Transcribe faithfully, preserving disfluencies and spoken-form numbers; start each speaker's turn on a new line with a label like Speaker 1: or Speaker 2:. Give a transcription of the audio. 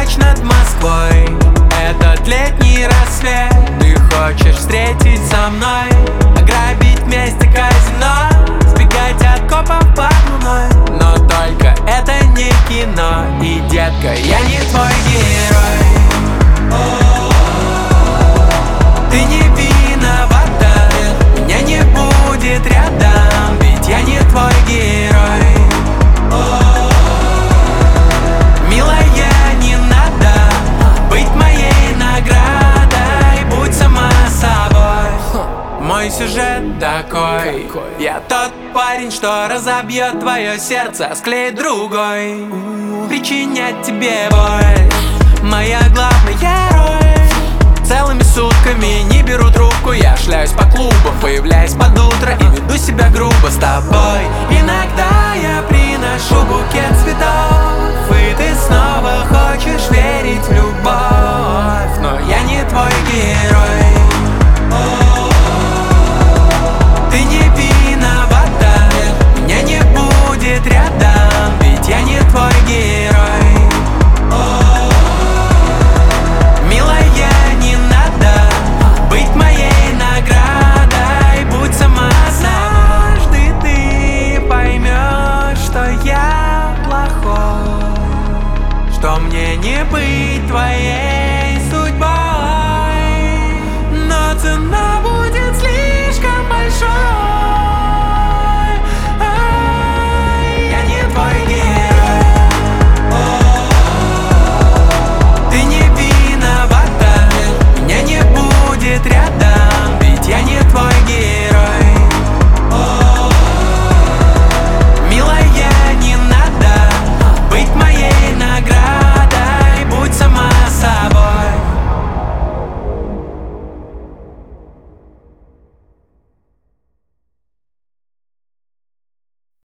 Speaker 1: ночь над Москвой, этот летний рассвет. Ты хочешь встретить со мной, ограбить вместе казино, сбегать от копов под луной. Но только это не кино, и, детка, я не твой герой. Ты не виновата, меня не будет рядом, ведь я не твой герой. Милая, не надо быть моей наградой, будь сама собой. Мой сюжет такой: я тот парень, что разобьет твое сердце, склеит другой, причинять тебе боль. Моя главная роль. Целыми сутками не беру трубку, я шляюсь по клубам, появляюсь под утро и веду себя грубо с тобой. Иногда я приношу букет цветов, и ты снова хочешь верить в любовь, но я не твой герой. Ты не виновата, меня не будет рядом, ведь я не твой герой. Что мне не быть твоей